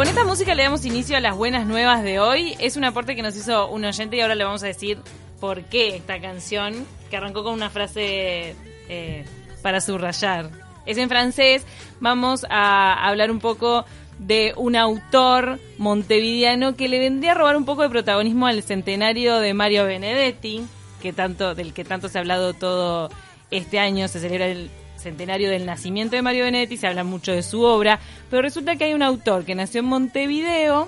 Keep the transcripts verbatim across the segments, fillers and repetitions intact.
Con esta música le damos inicio a las buenas nuevas de hoy. Es un aporte que nos hizo un oyente y ahora le vamos a decir por qué esta canción, que arrancó con una frase eh, para subrayar. Es en francés. Vamos a hablar un poco de un autor montevideano que le vendría a robar un poco de protagonismo al centenario de Mario Benedetti, que tanto del que tanto se ha hablado todo este año. Se celebra el centenario del nacimiento de Mario Benedetti, se habla mucho de su obra, pero resulta que hay un autor que nació en Montevideo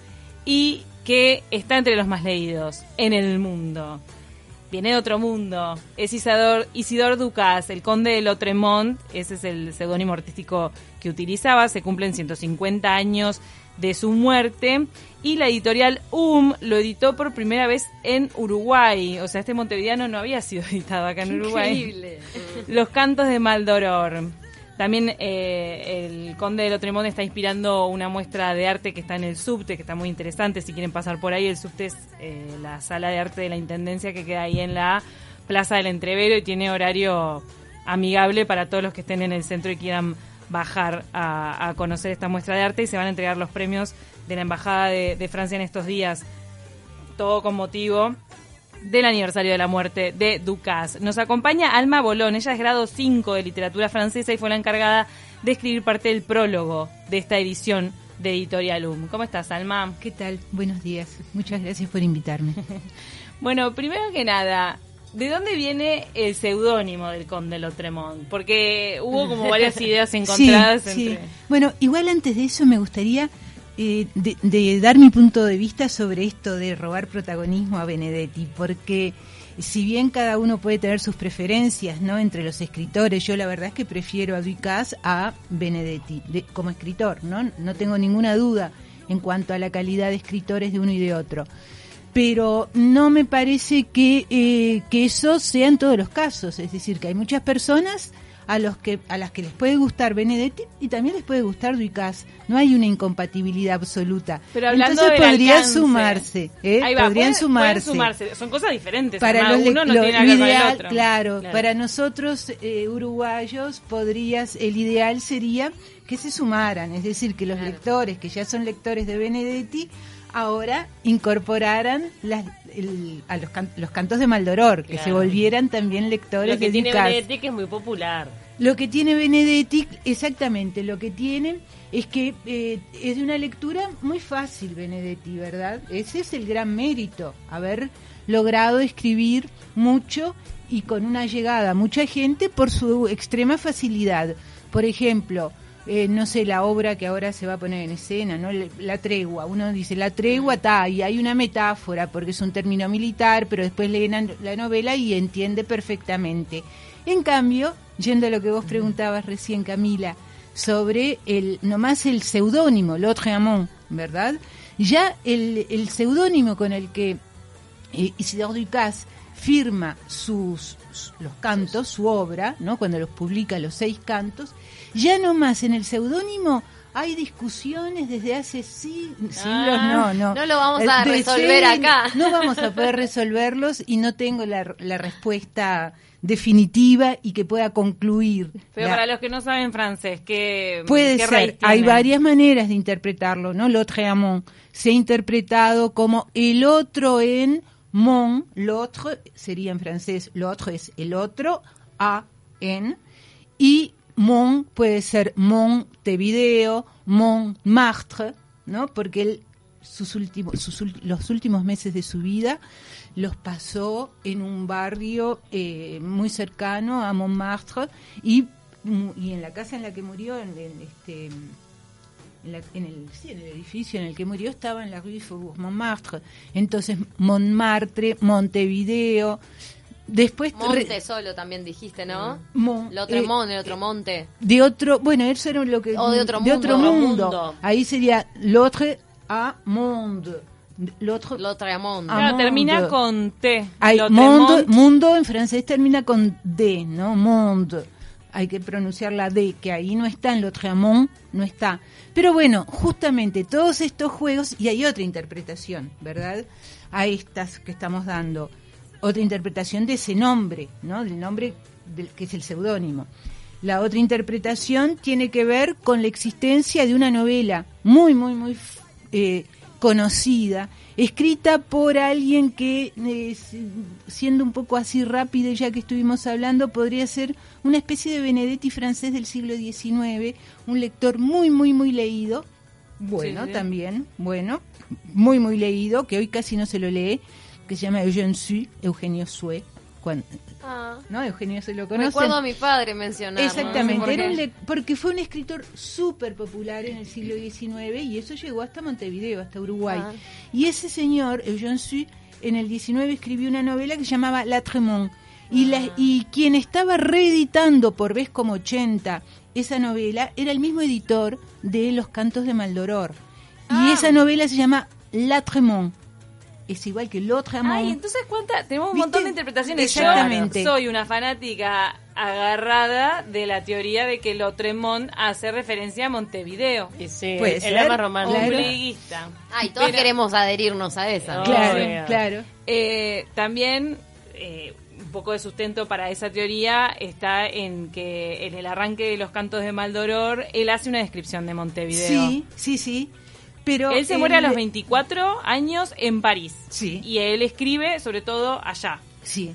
y que está entre los más leídos en el mundo. Viene de otro mundo. Es Isidor, Isidore Ducas, el conde de Lautréamont. Ese es el seudónimo artístico que utilizaba. Se cumplen ciento cincuenta años de su muerte y la editorial U M lo editó por primera vez en Uruguay. O sea, este montevideano no había sido editado acá en Uruguay. Increíble. Los cantos de Maldoror. También eh, el conde de Lautréamont está inspirando una muestra de arte que está en el subte, que está muy interesante. Si quieren pasar por ahí, el subte es eh, la sala de arte de la Intendencia que queda ahí en la Plaza del Entrevero y tiene horario amigable para todos los que estén en el centro y quieran bajar a, a conocer esta muestra de arte, y se van a entregar los premios de la Embajada de, de Francia en estos días, todo con motivo del aniversario de la muerte de Ducas. Nos acompaña Alma Bolón. Ella es grado cinco de literatura francesa y fue la encargada de escribir parte del prólogo de esta edición de Editorial U M. ¿Cómo estás, Alma? ¿Qué tal? Buenos días. Muchas gracias por invitarme. Bueno, primero que nada, ¿de dónde viene el seudónimo del conde de Lautréamont? Porque hubo como varias ideas encontradas. Sí, entre... sí. Bueno, igual antes de eso me gustaría eh, de, de dar mi punto de vista sobre esto de robar protagonismo a Benedetti, porque si bien cada uno puede tener sus preferencias, ¿no?, entre los escritores, yo la verdad es que prefiero a Ducas a Benedetti de, como escritor, ¿no? No tengo ninguna duda en cuanto a la calidad de escritores de uno y de otro. Pero no me parece que eh, que eso sea en todos los casos, es decir, que hay muchas personas a los que a las que les puede gustar Benedetti y también les puede gustar Ducas. No hay una incompatibilidad absoluta. Pero hablando Entonces del podría alcance, sumarse, ¿eh? Ahí va, podrían pueden, sumarse. pueden sumarse. Son cosas diferentes. Para además, los, uno no lo, tiene nada que ver con el ideal, otro. claro, Claro. para nosotros eh, uruguayos podrías, el ideal sería que se sumaran, es decir, que los Claro. lectores que ya son lectores de Benedetti ahora incorporaran las, el, a los, can, los cantos de Maldoror, que Claro. se volvieran también lectores Lo que de tiene Ducas. Benedetti, que es muy popular. Lo que tiene Benedetti, exactamente, lo que tiene es que eh, es de una lectura muy fácil Benedetti, ¿verdad? Ese es el gran mérito, haber logrado escribir mucho y con una llegada a mucha gente por su extrema facilidad. Por ejemplo, eh, no sé, la obra que ahora se va a poner en escena, ¿no? La tregua. Uno dice, la tregua está, y hay una metáfora, porque es un término militar, pero después leen la novela y entiende perfectamente. En cambio, yendo a lo que vos preguntabas recién, Camila, sobre el nomás el seudónimo, Lautréamont, ¿verdad? Ya el, el seudónimo con el que eh, Isidore Ducas firma sus, sus los cantos, su obra, ¿no?, cuando los publica los seis cantos, ya nomás en el seudónimo hay discusiones desde hace sí, siglos, Ah, no, no. no lo vamos a Decen- resolver acá. No vamos a poder resolverlos y no tengo la, la respuesta definitiva y que pueda concluir. Pero la- para los que no saben francés, ¿qué, Puede qué ser, raíz hay tiene? varias maneras de interpretarlo, ¿no? Lautréamont se ha interpretado como el otro en mon, l'autre sería en francés, l'autre es el otro, a, en, y mon puede ser Montevideo, Montmartre, ¿no? Porque él, sus últimos, sus, ul- los últimos meses de su vida los pasó en un barrio eh, muy cercano a Montmartre y, y en la casa en la que murió, en, en este... En, la, en, el, sí, en el edificio en el que murió estaba en la rue Faubourg Montmartre. Entonces Montmartre, Montevideo, después Monte re- solo también dijiste, ¿no? Mon- El otro eh, monte, el otro monte. de otro, bueno, eso era lo que O de otro de mundo. otro Otro mundo. mundo. Ahí sería l'autre à monde. L'autre Lautréamont. Ah, Claro, termina Monde. con T. Hay Lautréamont. mundo, mundo en francés termina con D, ¿no? Monde. Hay que pronunciar la D, que ahí no está, en Lautréamont no está. Pero bueno, justamente todos estos juegos, y hay otra interpretación, ¿verdad?, a estas que estamos dando. Otra interpretación de ese nombre, ¿no?, del nombre del, que es el seudónimo. La otra interpretación tiene que ver con la existencia de una novela muy, muy, muy eh, conocida, escrita por alguien que, eh, siendo un poco así rápido, ya que estuvimos hablando, podría ser una especie de Benedetti francés del siglo diecinueve, un lector muy, muy, muy leído, bueno, sí, sí. también, bueno, muy, muy leído, que hoy casi no se lo lee, que se llama Eugène Sue, Eugenio Sue, cuando, ah. ¿no? Eugenio se lo conoce. Recuerdo a mi padre mencionar. Exactamente, ¿no? era un le- porque fue un escritor súper popular en el siglo diecinueve y eso llegó hasta Montevideo, hasta Uruguay. Ah. Y ese señor, Eugène Sue, en el diecinueve escribió una novela que se llamaba La Tremont. Y, ah. la, y quien estaba reeditando por vez como ochenta esa novela era el mismo editor de Los Cantos de Maldoror. Ah. Y esa novela se llama La Tremont. Es igual que L'Autre Amant. Ay, entonces cuenta, tenemos un montón de interpretaciones. Exactamente. Yo soy una fanática agarrada de la teoría de que L'Autre Amant hace referencia a Montevideo. Y sí, puede el ser, alma romántica. Ombliguista. Ay, todos Pero, queremos adherirnos a esa. Claro, oh, claro. Eh, también eh, un poco de sustento para esa teoría está en que en el arranque de Los Cantos de Maldoror él hace una descripción de Montevideo. Sí, sí, sí. Pero él se el... muere a los veinticuatro años en París. Sí. Y él escribe sobre todo allá. Sí.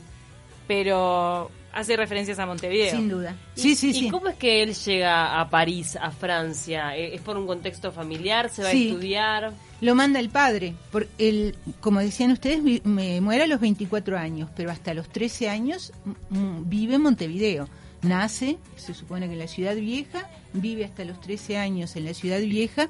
Pero hace referencias a Montevideo. Sin duda. ¿Y, sí, sí, ¿Y sí. cómo es que él llega a París, a Francia? ¿Es por un contexto familiar? ¿Se va sí. a estudiar? Lo manda el padre. Por el, como decían ustedes, me muere a los veinticuatro años, pero hasta los trece años m- vive en Montevideo. Nace, se supone que en la Ciudad Vieja, vive hasta los trece años en la Ciudad Vieja.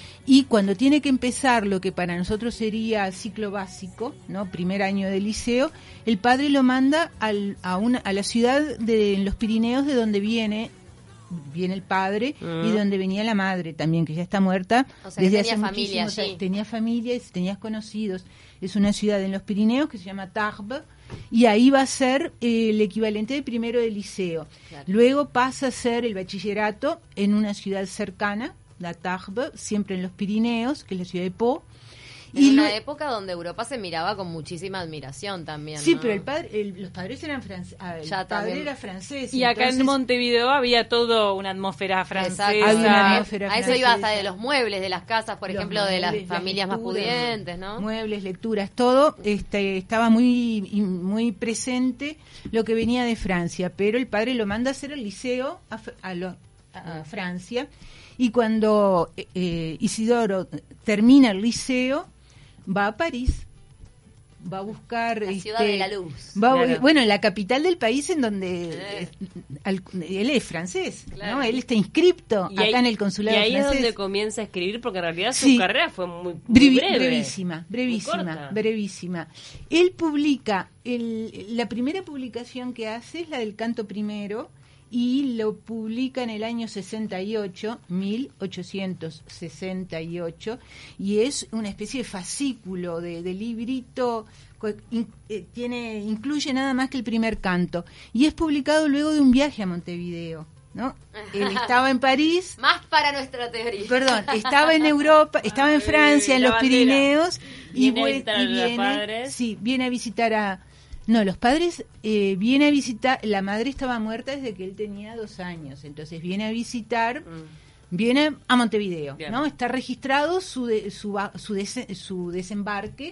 Y cuando tiene que empezar lo que para nosotros sería ciclo básico, ¿no? Primer año de liceo, el padre lo manda al, a, una, a la ciudad de los Pirineos de donde viene viene el padre uh-huh. y donde venía la madre también, que ya está muerta. O sea, desde tenía hace familia muchísimos años. allí. Tenía familia, tenías conocidos. Es una ciudad en los Pirineos que se llama Tarbes y ahí va a ser eh, el equivalente de primero de liceo. Claro. Luego pasa a ser el bachillerato en una ciudad cercana, la Tarbes, siempre en los Pirineos, que es la ciudad de Pau. En y una lo... época donde Europa se miraba con muchísima admiración también. Sí, ¿no? pero el padre, el, los padres eran franceses. El Ya, padre también. era francés. Y acá entonces... en Montevideo había toda una atmósfera francesa. Exacto. Había una atmósfera A eso francesa. iba hasta de los muebles de las casas, por Los ejemplo, muebles, de las las familias más lecturas, pudientes, ¿no? Muebles, lecturas, todo este, estaba muy muy presente lo que venía de Francia, pero el padre lo manda a hacer el liceo a, a, lo, a, a Francia y cuando eh, Isidoro termina el liceo va a París, va a buscar la este, ciudad de la luz. Va, claro. Bueno, en la capital del país en donde Eh. al, él es francés, Claro. ¿no? Él está inscripto Y acá ahí, en el consulado y ahí francés. es donde comienza a escribir, porque en realidad su Sí. carrera fue muy, muy Brevi- breve. brevísima, brevísima, Muy corta. brevísima. Él publica, el, la primera publicación que hace es la del canto primero y lo publica en el año sesenta y ocho, mil ochocientos sesenta y ocho, y es una especie de fascículo de, de librito, in, eh, tiene incluye nada más que el primer canto, y es publicado luego de un viaje a Montevideo, ¿no? Él estaba en París. Más para nuestra teoría. Perdón, estaba en Europa, estaba en Francia, en la los bandera. Pirineos, y, Viene a vue- visitar a y los viene, padres. sí, viene a visitar a, no, los padres, eh, viene a visitar, la madre estaba muerta desde que él tenía dos años, entonces viene a visitar, Mm. viene a Montevideo, Bien. ¿no? Está registrado su de- su, ba- su, dese- su desembarque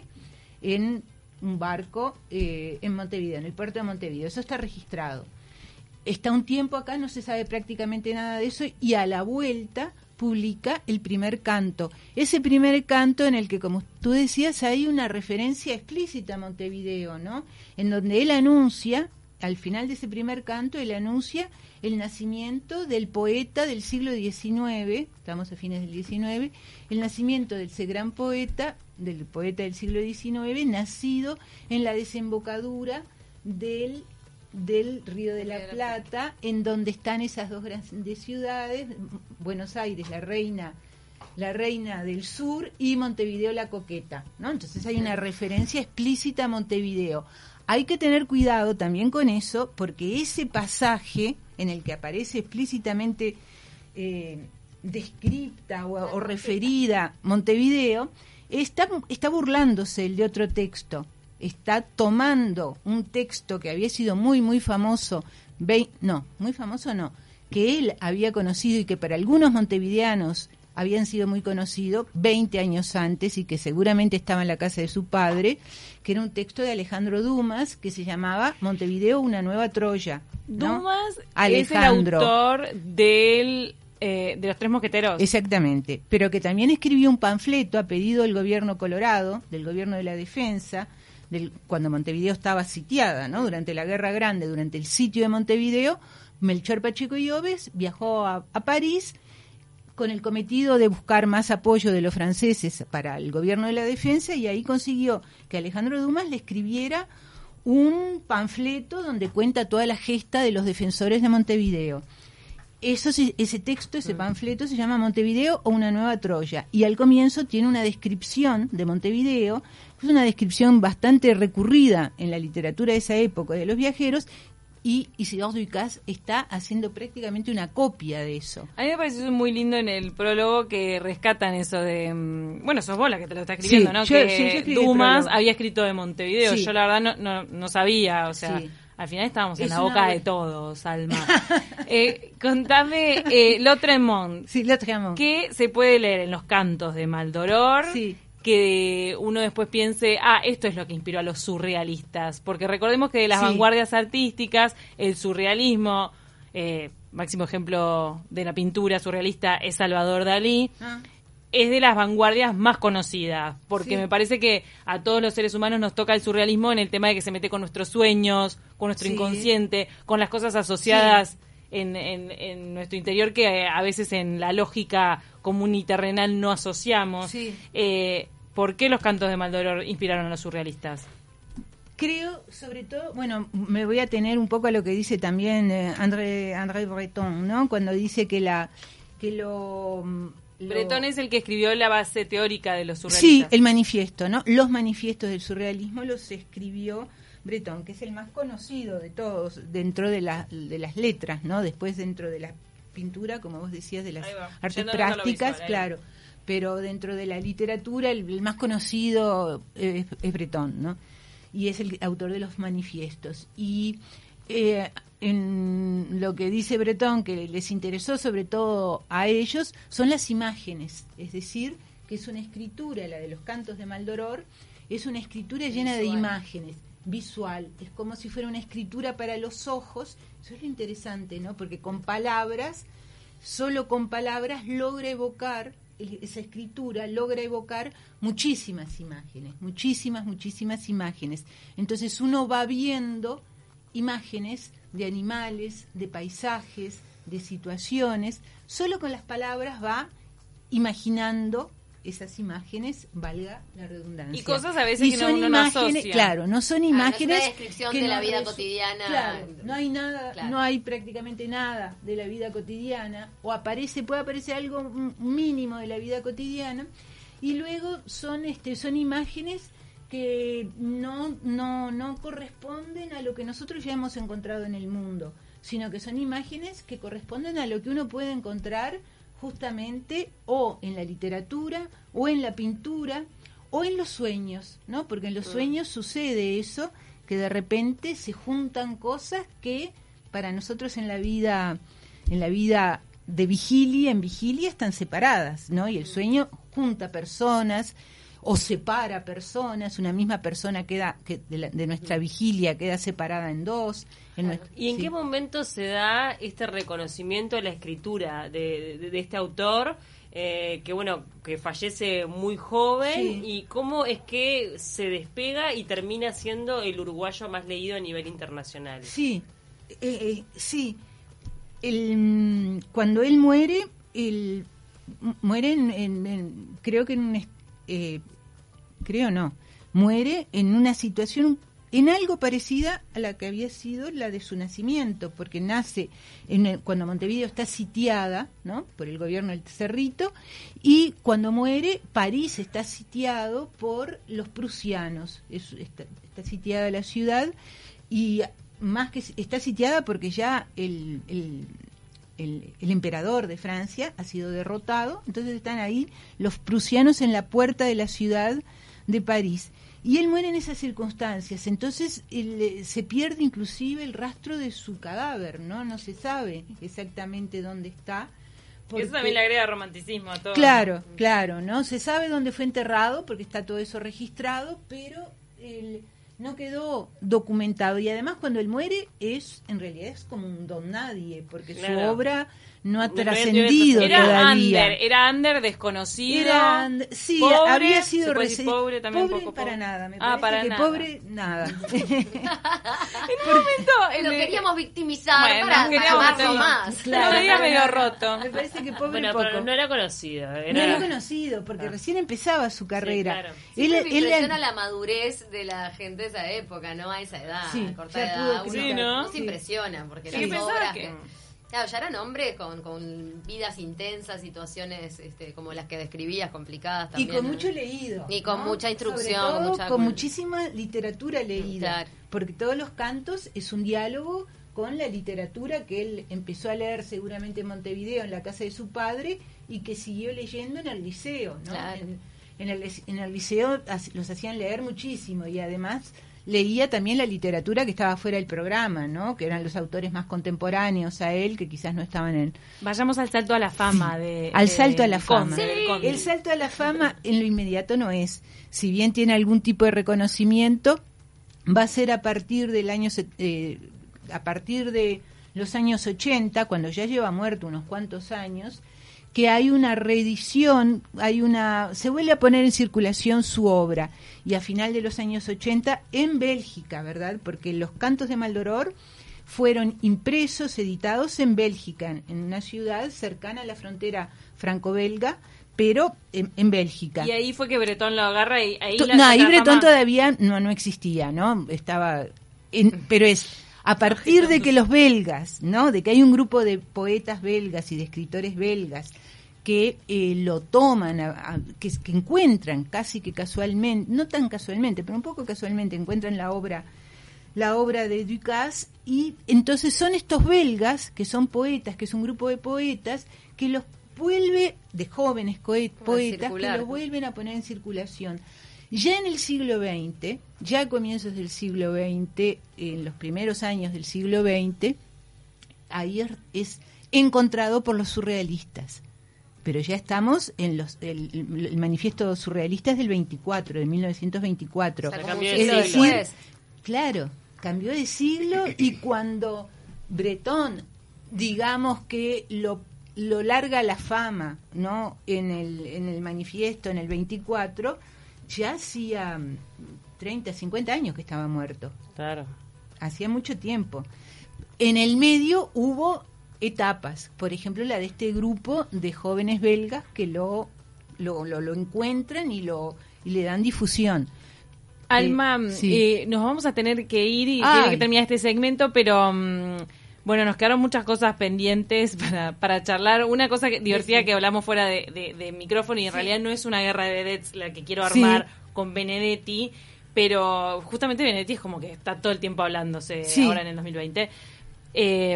en un barco eh, en Montevideo, en el puerto de Montevideo, eso está registrado. Está un tiempo acá, no se sabe prácticamente nada de eso, y a la vuelta publica el primer canto. Ese primer canto en el que, como tú decías, hay una referencia explícita a Montevideo, ¿no? En donde él anuncia, al final de ese primer canto, él anuncia el nacimiento del poeta del siglo diecinueve, estamos a fines del diecinueve, el nacimiento de ese gran poeta, del poeta del siglo diecinueve, nacido en la desembocadura del del Río de la Plata, en donde están esas dos grandes ciudades, Buenos Aires, la reina, la reina del sur, y Montevideo, la coqueta, ¿no? Entonces hay una referencia explícita a Montevideo. Hay que tener cuidado también con eso, porque ese pasaje en el que aparece explícitamente eh, descripta o, o referida Montevideo, está, está burlándose el de otro texto. Está tomando un texto que había sido muy, muy famoso, ve, no, muy famoso no, que él había conocido y que para algunos montevideanos habían sido muy conocidos veinte años antes y que seguramente estaba en la casa de su padre, que era un texto de Alejandro Dumas que se llamaba Montevideo, una nueva Troya, ¿no? Dumas Alejandro. es el autor del, eh, de Los Tres Mosqueteros. Exactamente, pero que también escribió un panfleto a pedido del gobierno colorado, del gobierno de la defensa, del, cuando Montevideo estaba sitiada, ¿no? Durante la Guerra Grande, durante el sitio de Montevideo, Melchor Pacheco Llobes viajó a, a París con el cometido de buscar más apoyo de los franceses para el gobierno de la defensa, y ahí consiguió que Alejandro Dumas le escribiera un panfleto donde cuenta toda la gesta de los defensores de Montevideo. Eso, ese texto, ese panfleto se llama Montevideo o una nueva Troya, y al comienzo tiene una descripción de Montevideo, es una descripción bastante recurrida en la literatura de esa época de los viajeros, y Isidore Ducas está haciendo prácticamente una copia de eso. A mí me pareció muy lindo en el prólogo que rescatan eso de... Bueno, sos vos la que te lo está escribiendo, sí, ¿no? Yo, que sí, yo escribí Dumas había escrito de Montevideo. Sí. Yo la verdad no, no, no sabía, o sea... Sí. Al final estábamos es en la boca una... de todos, Alma. eh, contame, eh, Lautréamont. Sí, Lautréamont. ¿Qué se puede leer en los cantos de Maldoror? Sí. Que uno después piense, ah, esto es lo que inspiró a los surrealistas, porque recordemos que de las sí. vanguardias artísticas, el surrealismo, eh, máximo ejemplo de la pintura surrealista es Salvador Dalí, ah. es de las vanguardias más conocidas, porque sí. me parece que a todos los seres humanos nos toca el surrealismo en el tema de que se mete con nuestros sueños, con nuestro sí. inconsciente, con las cosas asociadas sí. en, en, en nuestro interior que a veces en la lógica común y terrenal no asociamos. Sí. Eh, ¿Por qué los cantos de Maldoror inspiraron a los surrealistas? Creo, sobre todo, bueno, me voy a tener un poco a lo que dice también eh, André, André Breton, ¿no? Cuando dice que la que lo, lo... Breton es el que escribió la base teórica de los surrealistas. Sí, el manifiesto, ¿no? Los manifiestos del surrealismo los escribió Breton, que es el más conocido de todos dentro de, la, de las letras, ¿no? Después dentro de la pintura, como vos decías, de las artes plásticas, claro. Pero dentro de la literatura el, el más conocido es, es Breton, ¿no? Y es el autor de los manifiestos. Y eh, en lo que dice Breton, que les interesó sobre todo a ellos, son las imágenes. Es decir, que es una escritura, la de los cantos de Maldoror, es una escritura llena visual. de imágenes, visual. Es como si fuera una escritura para los ojos. Eso es lo interesante, ¿no? Porque con palabras, solo con palabras logra evocar... esa escritura logra evocar muchísimas imágenes, muchísimas, muchísimas imágenes. Entonces uno va viendo imágenes de animales, de paisajes, de situaciones, solo con las palabras va imaginando esas imágenes, valga la redundancia. Y cosas a veces y que son no, imágenes, no asocia. Claro, no son imágenes... Ah, no es una descripción que de la no vida resu- cotidiana. Claro, no hay nada, Claro. no hay prácticamente nada de la vida cotidiana, o aparece, puede aparecer algo m- mínimo de la vida cotidiana, y luego son este son imágenes que no, no, no corresponden a lo que nosotros ya hemos encontrado en el mundo, sino que son imágenes que corresponden a lo que uno puede encontrar justamente o en la literatura, o en la pintura, o en los sueños, ¿no? Porque en los sueños sucede eso, que de repente se juntan cosas que para nosotros en la vida, en la vida de vigilia, en vigilia están separadas, ¿no? Y el sueño junta personas o separa personas, una misma persona queda que de, la, de nuestra vigilia queda separada en dos. En claro. nuestra, ¿Y en sí. qué momento se da este reconocimiento de la escritura de, de, de este autor, eh, que bueno, que fallece muy joven, Sí. y cómo es que se despega y termina siendo el uruguayo más leído a nivel internacional? Sí, eh, eh, sí. El, cuando él muere, él muere en, en, en creo que en un eh, creo no, muere en una situación en algo parecida a la que había sido la de su nacimiento, porque nace en el, cuando Montevideo está sitiada, ¿no?, por el gobierno del Cerrito, y cuando muere París está sitiado por los prusianos, es, está, está sitiada la ciudad, y más que está sitiada porque ya el, el El, el emperador de Francia ha sido derrotado, entonces están ahí los prusianos en la puerta de la ciudad de París. Y él muere en esas circunstancias, entonces él, se pierde inclusive el rastro de su cadáver, ¿no? No se sabe exactamente dónde está. Porque, eso también le agrega romanticismo a todo. Claro, claro, ¿no? Se sabe dónde fue enterrado, porque está todo eso registrado, pero él no quedó documentado. Y además cuando él muere, es en realidad es como un don nadie, porque claro. su obra no ha No trascendido era todavía. Under, era under, desconocido. Era and- sí, pobre, había sido ¿se puede decir reci- pobre también, pobre poco para pobre? nada, me Ah, parece para que nada. pobre nada. En un momento en Lo el- queríamos victimizar Bueno, para queríamos amarlo hacerlo. más. Claro. Lo veía medio roto. Me parece que pobre Bueno, poco. pero no era conocido. Era... No era conocido, porque recién empezaba su carrera. claro. Siempre Él- me él- impresiona la madurez de la gente de esa época, ¿no? A esa edad, Sí, a corta ya edad. pudo Uno, Sí, ¿no? uno se impresiona, porque Sí, las pensaba obras... que- que- Claro, ya eran hombres con, con vidas intensas, situaciones este, como las que describías, complicadas y también. con ¿no? mucho leído. Y con ¿no? mucha instrucción, Sobre todo, mucha con cul- muchísima literatura leída. Claro. Porque todos los cantos es un diálogo con la literatura que él empezó a leer seguramente en Montevideo, en la casa de su padre, y que siguió leyendo en el liceo, ¿no? Claro. En, en el, en el liceo as- los hacían leer muchísimo, y además leía también la literatura que estaba fuera del programa, ¿no? Que eran los autores más contemporáneos a él, que quizás no estaban en... Vayamos al salto a la fama. de Al de- salto a la del fama. Conde, del Conde. El salto a la fama en lo inmediato no es. Si bien tiene algún tipo de reconocimiento, va a ser a partir del año set- eh, a partir de los años ochenta, cuando ya lleva muerto unos cuantos años, que hay una reedición, hay una se vuelve a poner en circulación su obra, y a final de los años ochenta en Bélgica, ¿verdad? Porque los cantos de Maldoror fueron impresos, editados en Bélgica, en, en una ciudad cercana a la frontera franco-belga, pero en, en Bélgica. Y ahí fue que Bretón lo agarra y ahí To- la no, ahí la Bretón fama- todavía no, no existía, ¿no? Estaba, en- pero es a partir de que los belgas, ¿no? De que hay un grupo de poetas belgas y de escritores belgas que eh, lo toman, a- a- que, que encuentran casi que casualmente, no tan casualmente, pero un poco casualmente, encuentran la obra la obra de Ducasse, y entonces son estos belgas, que son poetas, que es un grupo de poetas, que los vuelve, de jóvenes coe- poetas, que circular. los vuelven a poner en circulación. Ya en el siglo veinte, ya a comienzos del siglo veinte, en los primeros años del siglo veinte, ahí es, es encontrado por los surrealistas. Pero ya estamos en los el, el manifiesto surrealista es del veinticuatro, de mil novecientos veinticuatro. O sea, Se como cambió un de siglo siglo. después. Claro, cambió de siglo, y cuando Bretón, digamos que lo, lo larga a la fama, ¿no? En el, en el manifiesto, en el veinticuatro, ya hacía mm, treinta, cincuenta años que estaba muerto. Claro. Hacía mucho tiempo. En el medio hubo etapas, por ejemplo la de este grupo de jóvenes belgas que lo, lo, lo, lo encuentran y, lo, y le dan difusión. Alma, Eh, sí. eh, nos vamos a tener que ir y Ay. tiene que terminar este segmento, pero mm, bueno, nos quedaron muchas cosas pendientes para, para charlar. Una cosa que- divertida Sí. que hablamos fuera de, de- de micrófono, y en Sí. realidad no es una guerra de vedettes la que quiero Sí. armar con Benedetti, pero justamente Benedetti es como que está todo el tiempo hablándose Sí. ahora en el dos mil veinte. Eh,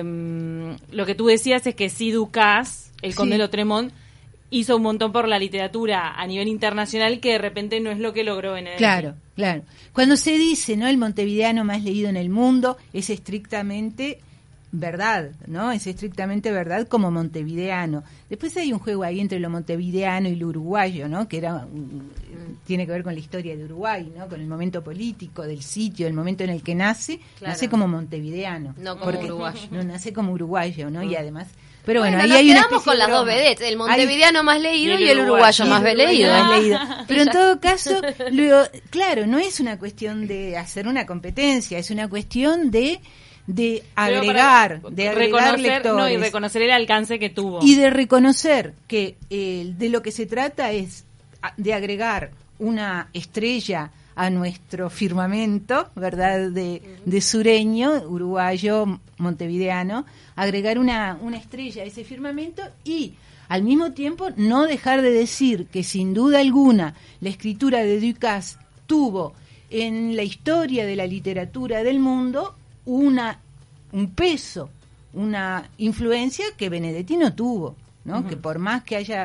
lo que tú decías es que sí, Ducasse, el Sí. conde de Lautremont, hizo un montón por la literatura a nivel internacional, que de repente no es lo que logró Benedetti. Claro, claro. Cuando se dice, ¿no?, el montevideano más leído en el mundo, es estrictamente verdad, ¿no? Es estrictamente verdad como montevideano. Después hay un juego ahí entre lo montevideano y lo uruguayo, ¿no? Que era un- tiene que ver con la historia de Uruguay, ¿no? Con el momento político del sitio, el momento en el que nace, Claro. nace como montevideano. No como porque- uruguayo. No, nace como uruguayo, ¿no? Y además, pero bueno, Bueno, ahí nos hay una quedamos especie con de las dos broma. vedettes, el Hay- montevideano más leído Y y el el uruguayo Sí, más el uruguayo leído. más ¿eh? leído. Pero en todo caso, luego, claro, no es una cuestión de hacer una competencia, es una cuestión de, de Pero agregar, para de agregar reconocer, lectores. no, y reconocer el alcance que tuvo. Y de reconocer que eh, de lo que se trata es a- de agregar una estrella a nuestro firmamento, ¿verdad?, de, de sureño, uruguayo, montevideano, agregar una, una estrella a ese firmamento, y al mismo tiempo no dejar de decir que sin duda alguna la escritura de Ducasse tuvo en la historia de la literatura del mundo una un peso, una influencia que Benedetti no tuvo, ¿no? Que por más que haya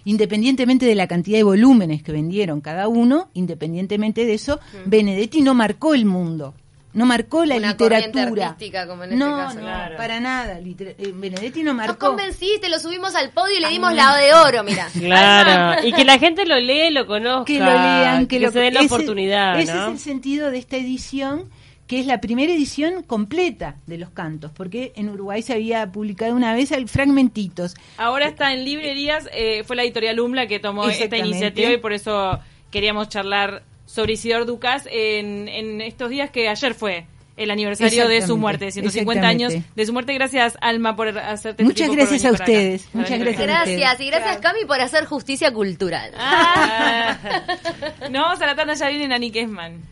independientemente de la cantidad de volúmenes que vendieron cada uno, independientemente de eso, mm. Benedetti no marcó el mundo. No marcó la una literatura. Artística, como en no, este caso. no, Claro. para nada. Liter- eh, Benedetti no marcó. Nos convenciste, lo subimos al podio y le dimos la de oro, mira. Claro, y que la gente lo lee, lo conozca. Que lo lean, que, que lo se den la ese, oportunidad, Ese ¿no? es el sentido de esta edición, que es la primera edición completa de los cantos, porque en Uruguay se había publicado una vez el fragmentitos. Ahora está en librerías, eh, fue la editorial UMLA que tomó esta Exactamente. iniciativa y por eso queríamos charlar sobre Isidor Ducas en, en estos días que ayer fue el aniversario de su muerte, de ciento cincuenta años de su muerte. Gracias, Alma, por hacerte Muchas este gracias a por venir ustedes. por acá. Muchas gracias. Gracias, y gracias, Cami, por hacer justicia cultural. Ah. No vamos a la tanda, ya viene Nani Kesman.